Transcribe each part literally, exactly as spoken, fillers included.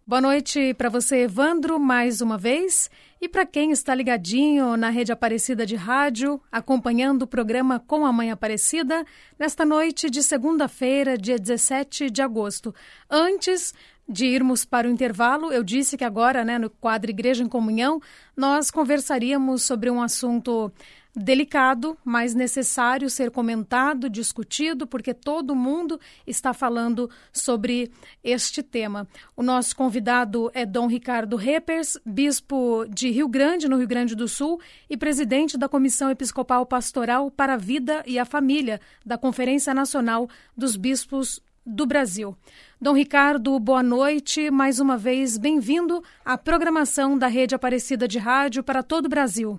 Boa noite para você, Evandro, mais uma vez. E para quem está ligadinho na Rede Aparecida de Rádio, acompanhando o programa Com a Mãe Aparecida, nesta noite de segunda-feira, dia dezessete de agosto. Antes de irmos para o intervalo, eu disse que agora, né, no quadro Igreja em Comunhão, nós conversaríamos sobre um assunto delicado, mas necessário ser comentado, discutido, porque todo mundo está falando sobre este tema. O nosso convidado é Dom Ricardo Reppers, bispo de Rio Grande, no Rio Grande do Sul, e presidente da Comissão Episcopal Pastoral para a Vida e a Família, da Conferência Nacional dos Bispos do Brasil. Dom Ricardo, boa noite. Mais uma vez, bem-vindo à programação da Rede Aparecida de Rádio para todo o Brasil.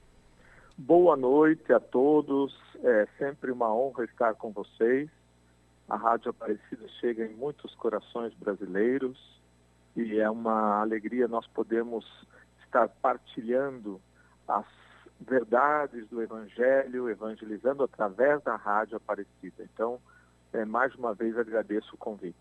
Boa noite a todos, é sempre uma honra estar com vocês. A Rádio Aparecida chega em muitos corações brasileiros e é uma alegria nós podermos estar partilhando as verdades do Evangelho, evangelizando através da Rádio Aparecida. Então, é, mais uma vez agradeço o convite.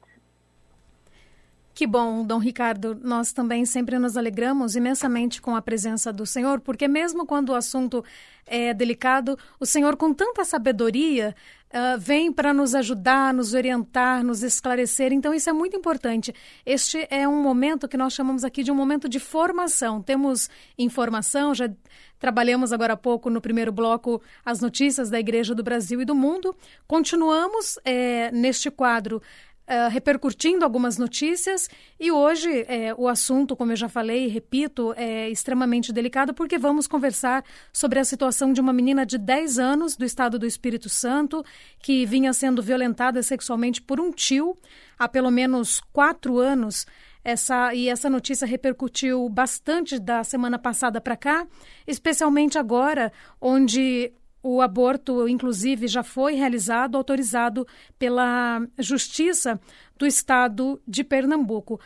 Que bom, Dom Ricardo. Nós também sempre nos alegramos imensamente com a presença do Senhor, porque mesmo quando o assunto é delicado, o Senhor, com tanta sabedoria, uh, vem para nos ajudar, nos orientar, nos esclarecer. Então, isso é muito importante. Este é um momento que nós chamamos aqui de um momento de formação. Temos informação, já trabalhamos agora há pouco no primeiro bloco as notícias da Igreja do Brasil e do mundo. Continuamos é, neste quadro Uh, repercutindo algumas notícias e hoje é, o assunto, como eu já falei e repito, é extremamente delicado porque vamos conversar sobre a situação de uma menina de dez anos do estado do Espírito Santo que vinha sendo violentada sexualmente por um tio há pelo menos quatro anos. Essa, e essa notícia repercutiu bastante da semana passada para cá, especialmente agora, onde o aborto, inclusive, já foi realizado, autorizado pela Justiça do Estado de Pernambuco.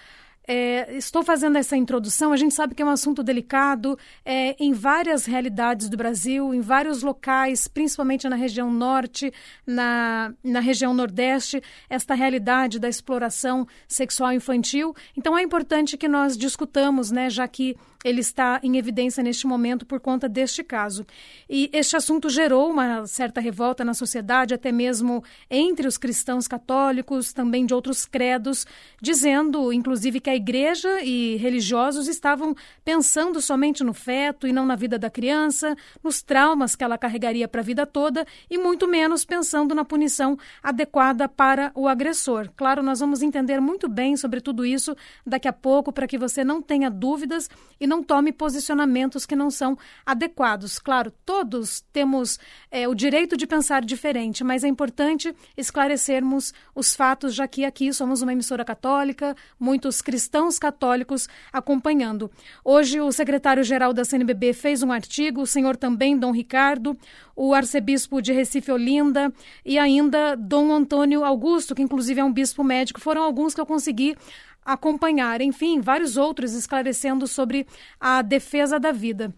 É, estou fazendo essa introdução, a gente sabe que é um assunto delicado é, em várias realidades do Brasil, em vários locais, principalmente na região norte, na, na região nordeste, esta realidade da exploração sexual infantil. Então é importante que nós discutamos, né, já que ele está em evidência neste momento por conta deste caso. E este assunto gerou uma certa revolta na sociedade, até mesmo entre os cristãos católicos, também de outros credos, dizendo, inclusive, que a igreja e religiosos estavam pensando somente no feto e não na vida da criança, nos traumas que ela carregaria para a vida toda e muito menos pensando na punição adequada para o agressor. Claro, nós vamos entender muito bem sobre tudo isso daqui a pouco para que você não tenha dúvidas e não tome posicionamentos que não são adequados. Claro, todos temos é, o direito de pensar diferente, mas é importante esclarecermos os fatos, já que aqui somos uma emissora católica, muitos cristãos católicos acompanhando. Hoje o secretário-geral da C N B B fez um artigo, o senhor também, Dom Ricardo, o arcebispo de Recife Olinda e ainda Dom Antônio Augusto, que inclusive é um bispo médico, foram alguns que eu consegui acompanhar, enfim, vários outros esclarecendo sobre a defesa da vida.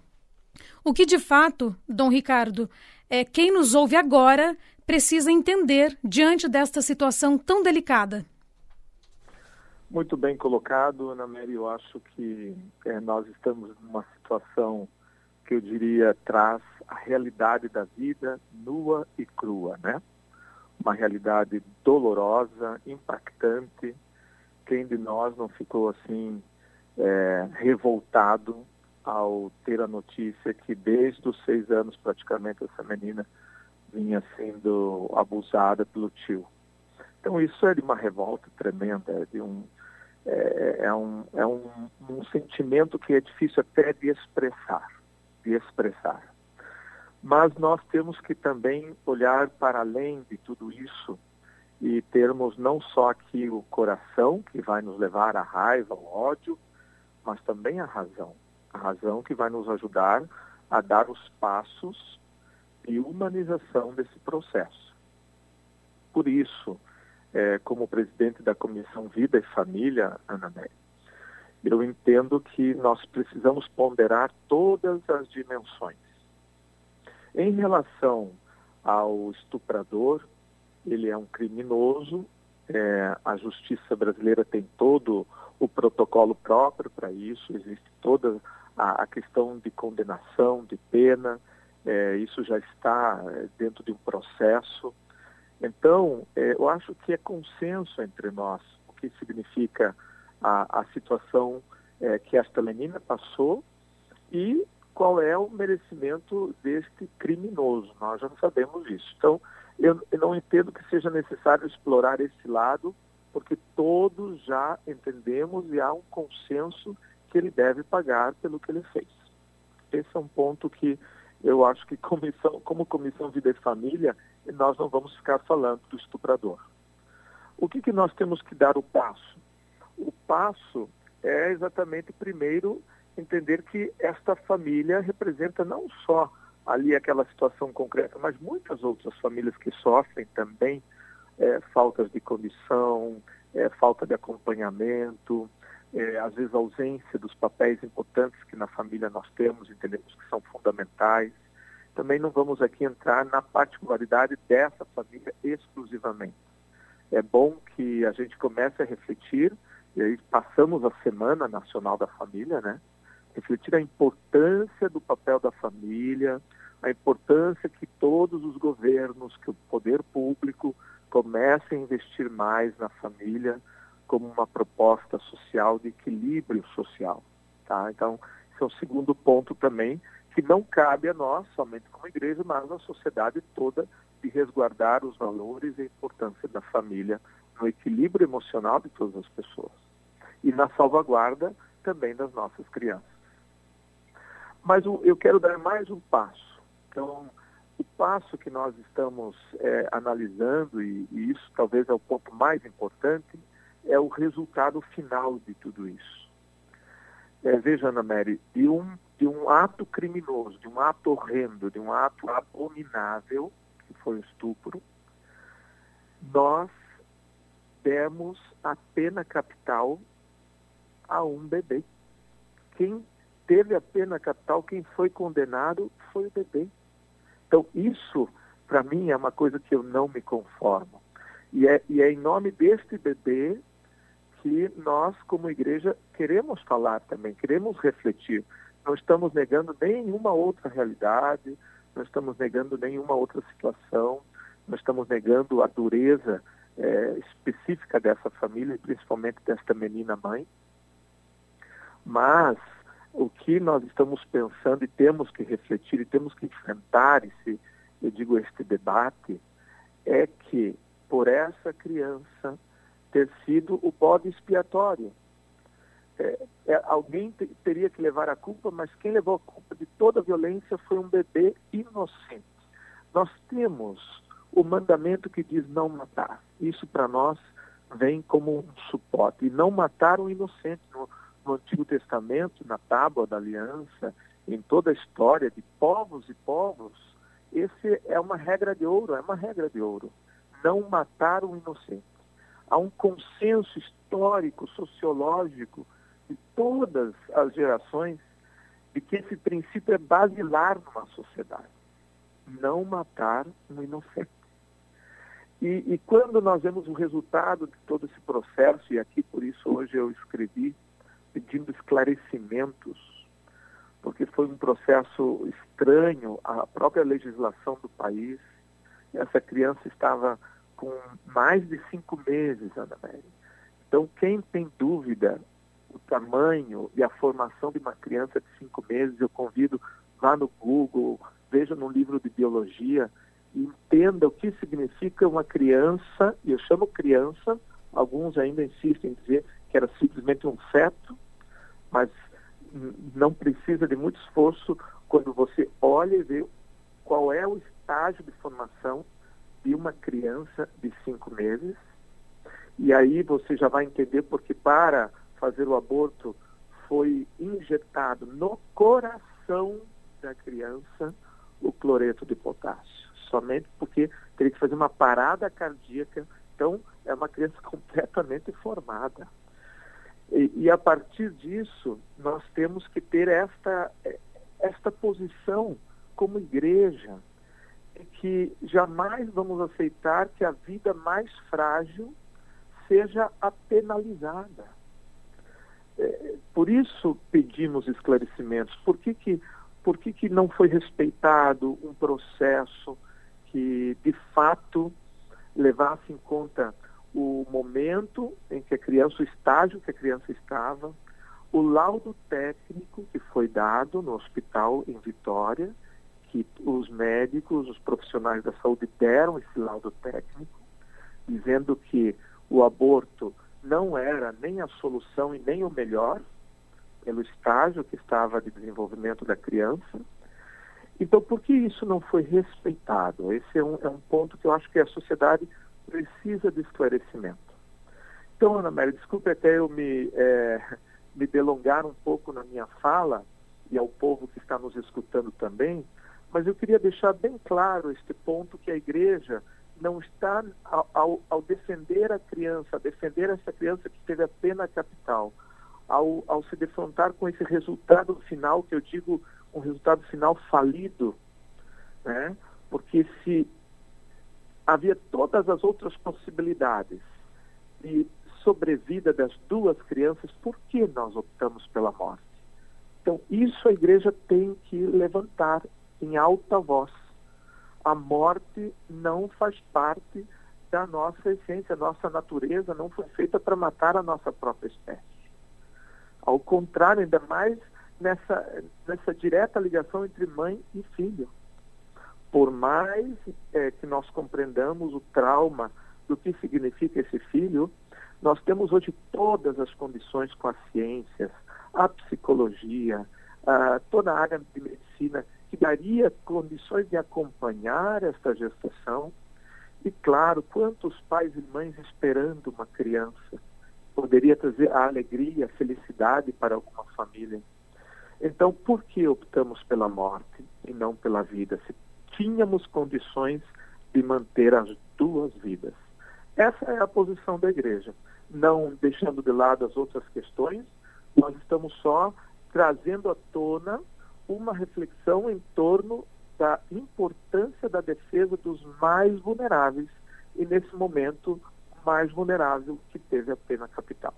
O que de fato, Dom Ricardo, é quem nos ouve agora precisa entender diante desta situação tão delicada? Muito bem colocado, Ana Mary. Eu acho que é, nós estamos numa situação que eu diria traz a realidade da vida nua e crua, né? Uma realidade dolorosa, impactante. Quem de nós não ficou assim é, revoltado ao ter a notícia que desde os seis anos praticamente essa menina vinha sendo abusada pelo tio? Então isso é de uma revolta tremenda, é, de um, é, é, um, é um, um sentimento que é difícil até de expressar, de expressar. Mas nós temos que também olhar para além de tudo isso e termos não só aqui o coração, que vai nos levar à raiva, ao ódio, mas também a razão. A razão que vai nos ajudar a dar os passos de humanização desse processo. Por isso, é, como presidente da Comissão Vida e Família, Ana Mary, eu entendo que nós precisamos ponderar todas as dimensões. Em relação ao estuprador, ele é um criminoso, é, a justiça brasileira tem todo o protocolo próprio para isso, existe toda a, a questão de condenação, de pena, é, isso já está dentro de um processo. Então, é, eu acho que é consenso entre nós o que significa a, a situação é, que esta menina passou e qual é o merecimento deste criminoso. Nós já sabemos isso. Então, eu, eu não entendo que seja necessário explorar esse lado, porque todos já entendemos e há um consenso que ele deve pagar pelo que ele fez. Esse é um ponto que eu acho que comissão, como Comissão Vida e Família, nós não vamos ficar falando do estuprador. O que, que nós temos que dar o passo? O passo é exatamente, primeiro, entender que esta família representa não só ali aquela situação concreta, mas muitas outras famílias que sofrem também é, faltas de condição, é, falta de acompanhamento, é, às vezes ausência dos papéis importantes que na família nós temos, entendemos que são fundamentais. Também não vamos aqui entrar na particularidade dessa família exclusivamente. É bom que a gente comece a refletir, e aí passamos a Semana Nacional da Família, né? Refletir a importância do papel da família, a importância que todos os governos, que o poder público comecem a investir mais na família como uma proposta social de equilíbrio social, tá? Então, esse é o segundo ponto também, que não cabe a nós, somente como igreja, mas à sociedade toda, de resguardar os valores e a importância da família no equilíbrio emocional de todas as pessoas e na salvaguarda também das nossas crianças. Mas eu quero dar mais um passo. Então, o passo que nós estamos é, analisando, e, e isso talvez é o ponto mais importante, é o resultado final de tudo isso. É, veja, Ana Mary, de um, de um ato criminoso, de um ato horrendo, de um ato abominável, que foi o estupro, nós demos a pena capital a um bebê. Quem teve a pena capital, quem foi condenado, foi o bebê. Então, isso, para mim, é uma coisa que eu não me conformo. E é, e é em nome deste bebê que nós, como igreja, queremos falar também, queremos refletir. Não estamos negando nenhuma outra realidade, não estamos negando nenhuma outra situação, não estamos negando a dureza é, específica dessa família, e principalmente desta menina mãe. Mas o que nós estamos pensando e temos que refletir e temos que enfrentar esse, eu digo, este debate, é que por essa criança ter sido o bode expiatório. É, é, alguém te, teria que levar a culpa, mas quem levou a culpa de toda a violência foi um bebê inocente. Nós temos o mandamento que diz não matar. Isso para nós vem como um suporte. E não matar o inocente. No, no Antigo Testamento, na Tábua da Aliança, em toda a história de povos e povos, esse é uma regra de ouro, é uma regra de ouro. Não matar o inocente. Há um consenso histórico, sociológico, de todas as gerações, de que esse princípio é basilar numa sociedade. Não matar um inocente. E, e quando nós vemos o resultado de todo esse processo, e aqui por isso hoje eu escrevi, pedindo esclarecimentos, porque foi um processo estranho, a própria legislação do país, essa criança estava com mais de cinco meses, Ana Mary. Então, quem tem dúvida o tamanho e a formação de uma criança de cinco meses, eu convido, vá no Google, veja no livro de biologia, e entenda o que significa uma criança, e eu chamo criança, alguns ainda insistem em dizer que era simplesmente um feto, mas não precisa de muito esforço quando você olha e vê qual é o estágio de formação de uma criança de cinco meses, e aí você já vai entender porque para fazer o aborto foi injetado no coração da criança o cloreto de potássio, somente porque teria que fazer uma parada cardíaca. Então é uma criança completamente formada, e, e a partir disso nós temos que ter esta, esta posição como igreja, que jamais vamos aceitar que a vida mais frágil seja a penalizada. Por isso pedimos esclarecimentos. Por que que, por que que não foi respeitado um processo que, de fato, levasse em conta o momento em que a criança, o estágio que a criança estava, o laudo técnico que foi dado no hospital em Vitória, que os médicos, os profissionais da saúde deram esse laudo técnico, dizendo que o aborto não era nem a solução e nem o melhor, pelo estágio que estava de desenvolvimento da criança. Então, por que isso não foi respeitado? Esse é um, é um ponto que eu acho que a sociedade precisa de esclarecimento. Então, Ana Amélia, desculpe até eu me, é, me delongar um pouco na minha fala, e ao povo que está nos escutando também, mas eu queria deixar bem claro este ponto, que a igreja não está, ao, ao, ao defender a criança, a defender essa criança que teve a pena capital, ao, ao se defrontar com esse resultado final, que eu digo um resultado final falido, né? Porque se havia todas as outras possibilidades de sobrevida das duas crianças, por que nós optamos pela morte? Então, isso a igreja tem que levantar em alta voz. A morte não faz parte da nossa essência, a nossa natureza não foi feita para matar a nossa própria espécie. Ao contrário, ainda mais nessa, nessa direta ligação entre mãe e filho. Por mais é, que nós compreendamos o trauma do que significa esse filho, nós temos hoje todas as condições com as ciências, a psicologia, a, toda a área de medicina, que daria condições de acompanhar esta gestação. E, claro, quantos pais e mães esperando uma criança poderia trazer a alegria, a felicidade para alguma família. Então, por que optamos pela morte e não pela vida, se tínhamos condições de manter as duas vidas? Essa é a posição da igreja. Não deixando de lado as outras questões, nós estamos só trazendo à tona uma reflexão em torno da importância da defesa dos mais vulneráveis, e nesse momento mais vulnerável que teve a pena capital.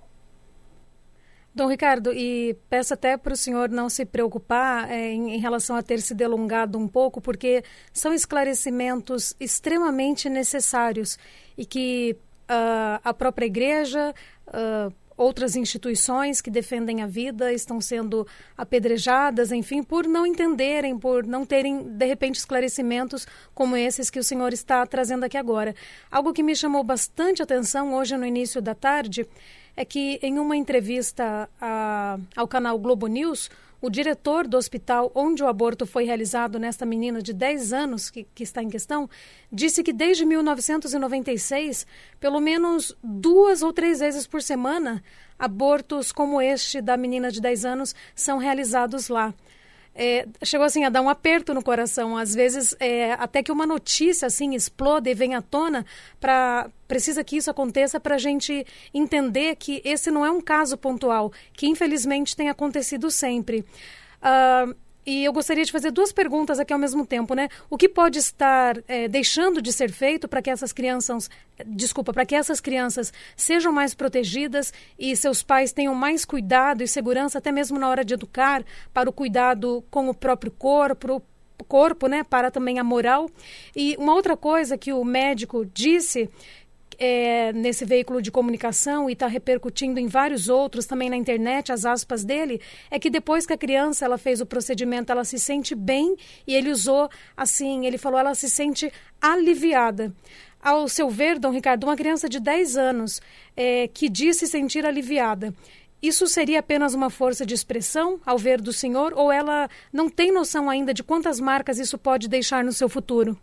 Dom Ricardo, e peço até para o senhor não se preocupar é, em, em relação a ter se delongado um pouco, porque são esclarecimentos extremamente necessários e que uh, a própria igreja, uh, outras instituições que defendem a vida estão sendo apedrejadas, enfim, por não entenderem, por não terem, de repente, esclarecimentos como esses que o senhor está trazendo aqui agora. Algo que me chamou bastante atenção hoje no início da tarde é que, em uma entrevista a, ao canal Globo News, o diretor do hospital onde o aborto foi realizado nesta menina de dez anos, que, que está em questão, disse que desde mil novecentos e noventa e seis, pelo menos duas ou três vezes por semana, abortos como este da menina de dez anos são realizados lá. É, chegou assim a dar um aperto no coração, às vezes é, até que uma notícia assim exploda e vem à tona, pra, precisa que isso aconteça para a gente entender que esse não é um caso pontual, que infelizmente tem acontecido sempre. Uh, e eu gostaria de fazer duas perguntas aqui ao mesmo tempo, né? O que pode estar é, deixando de ser feito para que essas crianças, desculpa, para que essas crianças sejam mais protegidas e seus pais tenham mais cuidado e segurança, até mesmo na hora de educar, para o cuidado com o próprio corpo, corpo, né? Para também a moral. E uma outra coisa que o médico disse É, nesse veículo de comunicação e está repercutindo em vários outros, também na internet, as aspas dele, é que depois que a criança ela fez o procedimento, ela se sente bem, e ele usou assim, ele falou, ela se sente aliviada. Ao seu ver, Dom Ricardo, uma criança de dez anos é, que diz se sentir aliviada, isso seria apenas uma força de expressão ao ver do senhor, ou ela não tem noção ainda de quantas marcas isso pode deixar no seu futuro?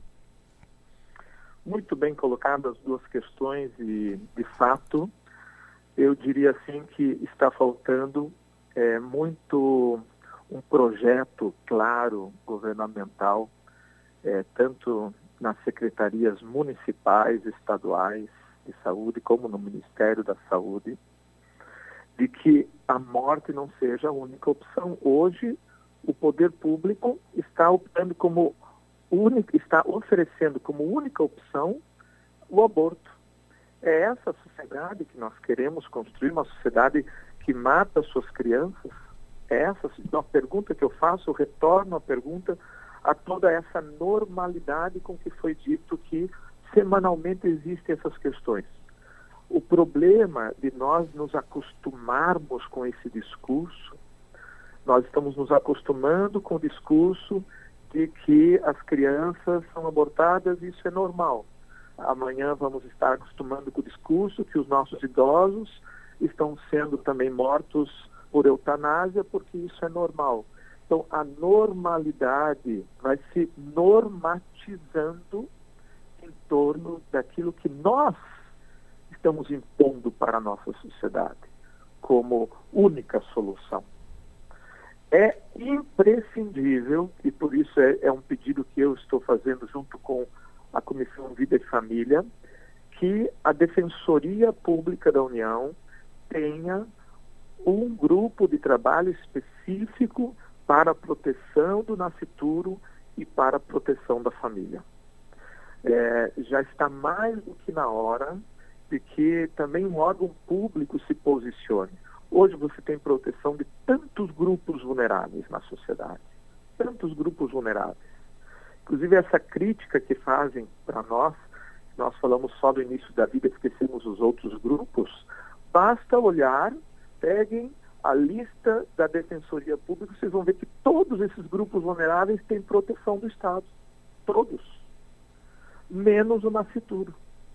Muito bem colocadas as duas questões e, de fato, eu diria assim que está faltando é, muito um projeto claro, governamental, é, tanto nas secretarias municipais, estaduais de saúde, como no Ministério da Saúde, de que a morte não seja a única opção. Hoje, o poder público está optando como Única, está oferecendo como única opção o aborto. É essa sociedade que nós queremos construir, uma sociedade que mata suas crianças? É essa a pergunta que eu faço, eu retorno a pergunta a toda essa normalidade com que foi dito que semanalmente existem essas questões. O problema de nós nos acostumarmos com esse discurso, nós estamos nos acostumando com o discurso de que as crianças são abortadas e isso é normal. Amanhã vamos estar acostumando com o discurso que os nossos idosos estão sendo também mortos por eutanásia porque isso é normal. Então, a normalidade vai se normatizando em torno daquilo que nós estamos impondo para a nossa sociedade como única solução. É imprescindível, e por isso é, é um pedido que eu estou fazendo junto com a Comissão Vida e Família, que a Defensoria Pública da União tenha um grupo de trabalho específico para a proteção do nascituro e para a proteção da família. É, já está mais do que na hora de que também um órgão público se posicione. Hoje você tem proteção de tantos grupos vulneráveis na sociedade, tantos grupos vulneráveis. Inclusive essa crítica que fazem para nós, nós falamos só do início da vida, esquecemos os outros grupos, basta olhar, peguem a lista da Defensoria Pública, vocês vão ver que todos esses grupos vulneráveis têm proteção do Estado. Todos. Menos o nascituro.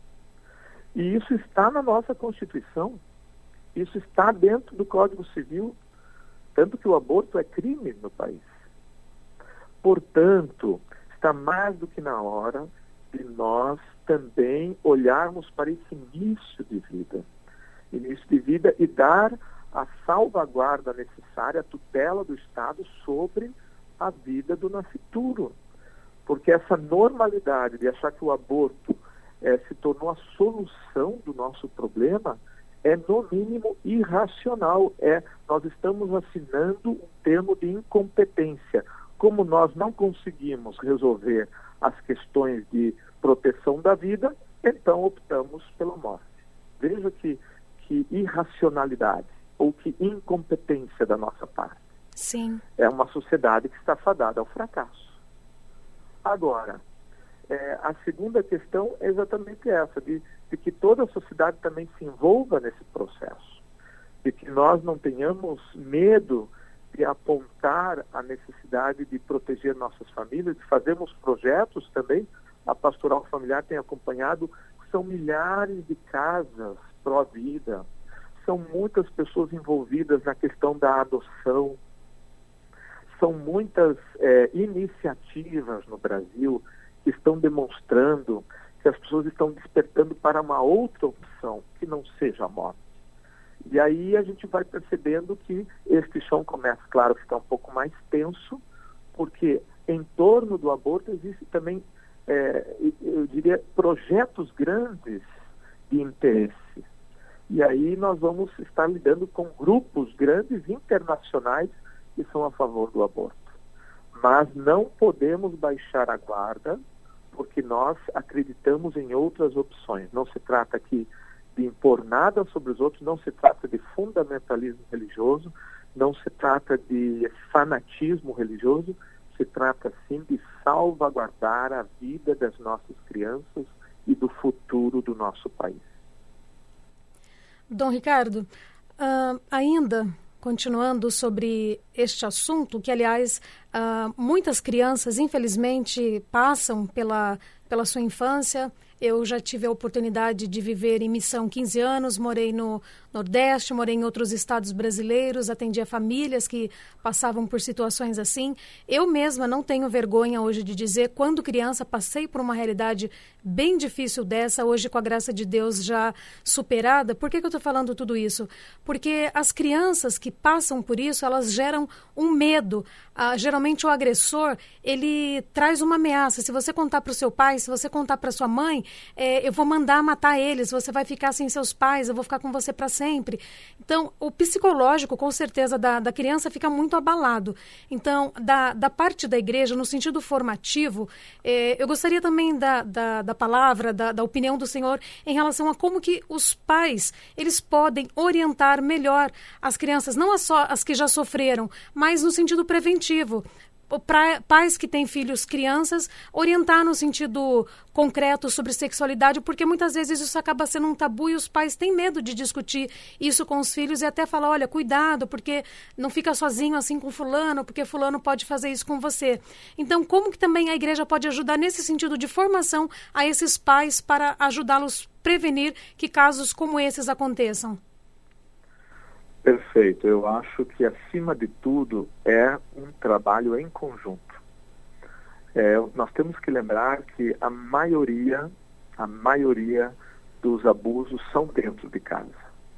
E isso está na nossa Constituição. Isso está dentro do Código Civil. Tanto que o aborto é crime no país. Portanto, está mais do que na hora de nós também olharmos para esse início de vida. Início de vida e dar a salvaguarda necessária, a tutela do Estado sobre a vida do nascituro. Porque essa normalidade de achar que o aborto é, se tornou a solução do nosso problema é, no mínimo, irracional. É, nós estamos assinando um termo de incompetência. Como nós não conseguimos resolver as questões de proteção da vida, então optamos pela morte. Veja que, que irracionalidade ou que incompetência da nossa parte. Sim. É uma sociedade que está fadada ao fracasso. Agora, é, a segunda questão é exatamente essa, de, de que toda a sociedade também se envolva nesse processo, de que nós não tenhamos medo de apontar a necessidade de proteger nossas famílias, de fazermos projetos também. A Pastoral Familiar tem acompanhado, são milhares de casas pró-vida, são muitas pessoas envolvidas na questão da adoção, são muitas é, iniciativas no Brasil que estão demonstrando que as pessoas estão despertando para uma outra opção, que não seja a morte. E aí a gente vai percebendo que este chão começa, claro, a ficar um pouco mais tenso, porque em torno do aborto existe também, é, eu diria, projetos grandes de interesse. E aí nós vamos estar lidando com grupos grandes internacionais que são a favor do aborto. Mas não podemos baixar a guarda, porque nós acreditamos em outras opções. Não se trata aqui de impor nada sobre os outros, não se trata de fundamentalismo religioso, não se trata de fanatismo religioso, se trata sim de salvaguardar a vida das nossas crianças e do futuro do nosso país. Dom Ricardo, uh, ainda continuando sobre este assunto, que aliás uh, muitas crianças infelizmente passam pela, pela sua infância. Eu já tive a oportunidade de viver em Missão quinze anos, morei no Nordeste, morei em outros estados brasileiros, atendia famílias que passavam por situações assim. Eu mesma não tenho vergonha hoje de dizer, quando criança passei por uma realidade bem difícil dessa, hoje com a graça de Deus já superada. Por que que eu estou falando tudo isso? Porque as crianças que passam por isso, elas geram um medo. Ah, geralmente o agressor, ele traz uma ameaça. Se você contar para o seu pai, se você contar para sua mãe, é, eu vou mandar matar eles, você vai ficar sem seus pais, eu vou ficar com você para sempre. Então, o psicológico, com certeza, da, da criança fica muito abalado. Então, da, da parte da igreja, no sentido formativo, é, eu gostaria também da, da, da palavra, da, da opinião do senhor em relação a como que os pais, eles podem orientar melhor as crianças, não só as que já sofreram, mas no sentido preventivo. Para pais que têm filhos crianças, orientar no sentido concreto sobre sexualidade, porque muitas vezes isso acaba sendo um tabu e os pais têm medo de discutir isso com os filhos e até falar, olha, cuidado, porque não fica sozinho assim com fulano, porque fulano pode fazer isso com você. Então, como que também a igreja pode ajudar nesse sentido de formação a esses pais para ajudá-los a prevenir que casos como esses aconteçam? Perfeito. Eu acho que, acima de tudo, é um trabalho em conjunto. É, nós temos que lembrar que a maioria, a maioria dos abusos são dentro de casa.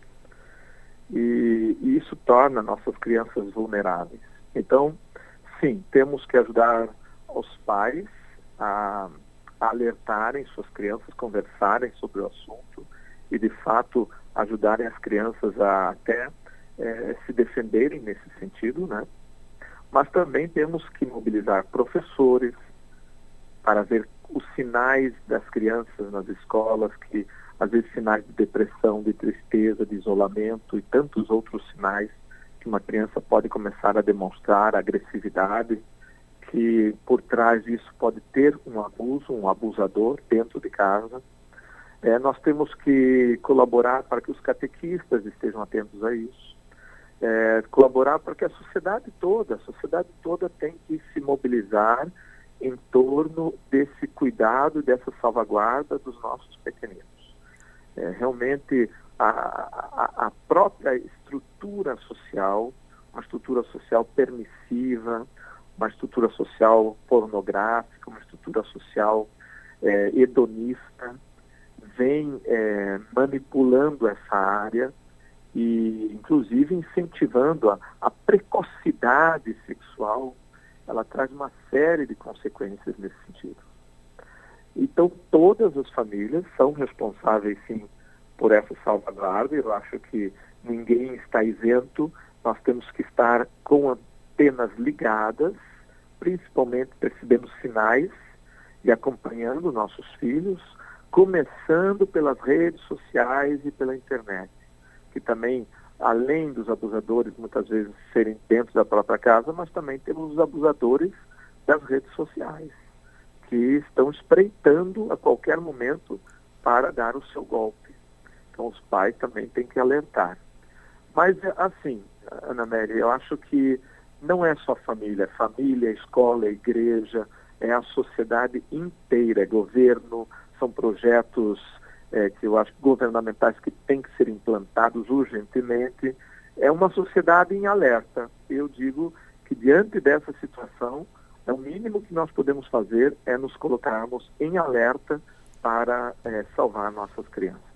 E, e isso torna nossas crianças vulneráveis. Então, sim, temos que ajudar os pais a, a alertarem suas crianças, conversarem sobre o assunto e, de fato, ajudarem as crianças a até É, se defenderem nesse sentido, né? Mas também temos que mobilizar professores para ver os sinais das crianças nas escolas, que às vezes sinais de depressão, de tristeza, de isolamento e tantos outros sinais que uma criança pode começar a demonstrar, agressividade, que por trás disso pode ter um abuso, um abusador dentro de casa. É, nós temos que colaborar para que os catequistas estejam atentos a isso. É, colaborar para que a sociedade toda, a sociedade toda tem que se mobilizar em torno desse cuidado, dessa salvaguarda dos nossos pequeninos. É, realmente a, a, a própria estrutura social, uma estrutura social permissiva, uma estrutura social pornográfica, uma estrutura social é, hedonista, vem é, manipulando essa área e, inclusive, incentivando a, a precocidade sexual. Ela traz uma série de consequências nesse sentido. Então, todas as famílias são responsáveis, sim, por essa salvaguarda. Eu acho que ninguém está isento. Nós temos que estar com antenas ligadas, principalmente percebendo sinais e acompanhando nossos filhos, começando pelas redes sociais e pela internet, que também, além dos abusadores muitas vezes serem dentro da própria casa, mas também temos os abusadores das redes sociais, que estão espreitando a qualquer momento para dar o seu golpe. Então os pais também têm que alertar. Mas assim, Ana Amélia, eu acho que não é só família, é família, escola, é igreja, é a sociedade inteira, é governo, são projetos É, que eu acho governamentais que têm que ser implantados urgentemente. É uma sociedade em alerta. Eu digo que, diante dessa situação, o mínimo que nós podemos fazer é nos colocarmos em alerta para é, salvar nossas crianças.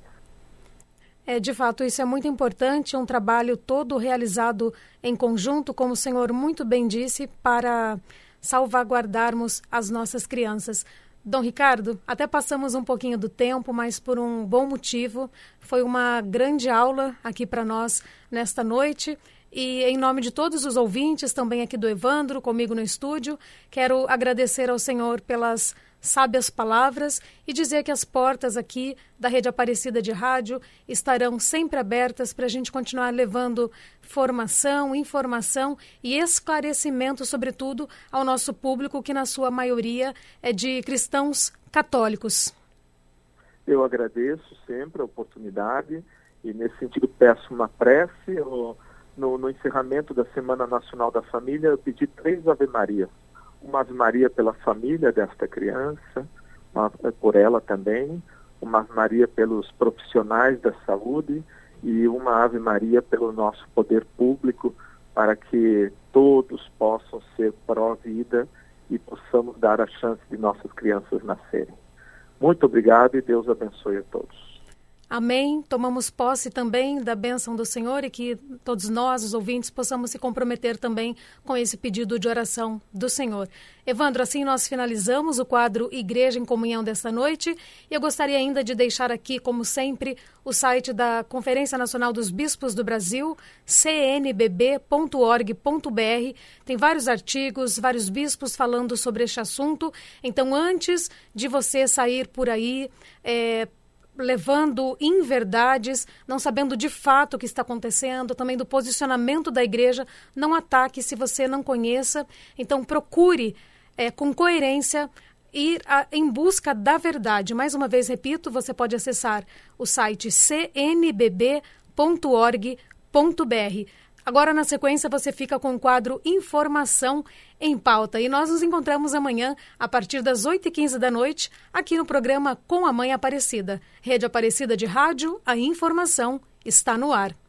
É, de fato, isso é muito importante, é um trabalho todo realizado em conjunto, como o senhor muito bem disse, para salvaguardarmos as nossas crianças. Dom Ricardo, até passamos um pouquinho do tempo, mas por um bom motivo. Foi uma grande aula aqui para nós nesta noite. E em nome de todos os ouvintes, também aqui do Evandro, comigo no estúdio, quero agradecer ao senhor pelas sábias palavras e dizer que as portas aqui da Rede Aparecida de Rádio estarão sempre abertas para a gente continuar levando formação, informação e esclarecimento, sobretudo, ao nosso público, que na sua maioria é de cristãos católicos. Eu agradeço sempre a oportunidade e, nesse sentido, peço uma prece. Eu, no, no encerramento da Semana Nacional da Família, eu pedi três Ave-Marias. Uma Ave Maria pela família desta criança, uma, por ela também, uma Ave Maria pelos profissionais da saúde e uma Ave Maria pelo nosso poder público, para que todos possam ser pró-vida e possamos dar a chance de nossas crianças nascerem. Muito obrigado e Deus abençoe a todos. Amém. Tomamos posse também da bênção do Senhor e que todos nós, os ouvintes, possamos se comprometer também com esse pedido de oração do Senhor. Evandro, assim nós finalizamos o quadro Igreja em Comunhão desta noite e eu gostaria ainda de deixar aqui, como sempre, o site da Conferência Nacional dos Bispos do Brasil, c n b b ponto org ponto b r. Tem vários artigos, vários bispos falando sobre este assunto. Então, antes de você sair por aí, é, levando inverdades, não sabendo de fato o que está acontecendo, também do posicionamento da igreja, não ataque se você não conheça. Então, procure é, com coerência ir a, em busca da verdade. Mais uma vez, repito, você pode acessar o site c n b b ponto org ponto b r. Agora, na sequência, você fica com o quadro Informação em Pauta. E nós nos encontramos amanhã, a partir das oito e quinze da noite, aqui no programa Com a Mãe Aparecida. Rede Aparecida de Rádio, a informação está no ar.